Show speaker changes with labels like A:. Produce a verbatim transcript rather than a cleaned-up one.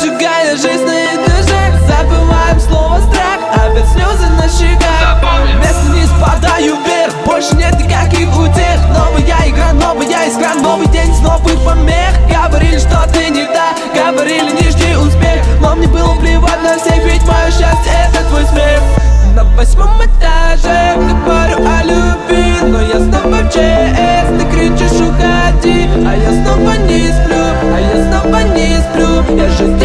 A: Прожигая жизнь на этажах, забываем слово страх, опять слезы на щеках. Вместо не спадаю вверх, больше нет никаких утех. Новая игра, новая искра, новый день с новых помех. Говорили, что ты не та, говорили, не жди успех, но мне было плевать на всех, ведь мое счастье это твой смех. На восьмом этаже говорю о любви, но я снова в ЧС, ты кричишь уходи, а я снова не сплю, а я снова не сплю. Я же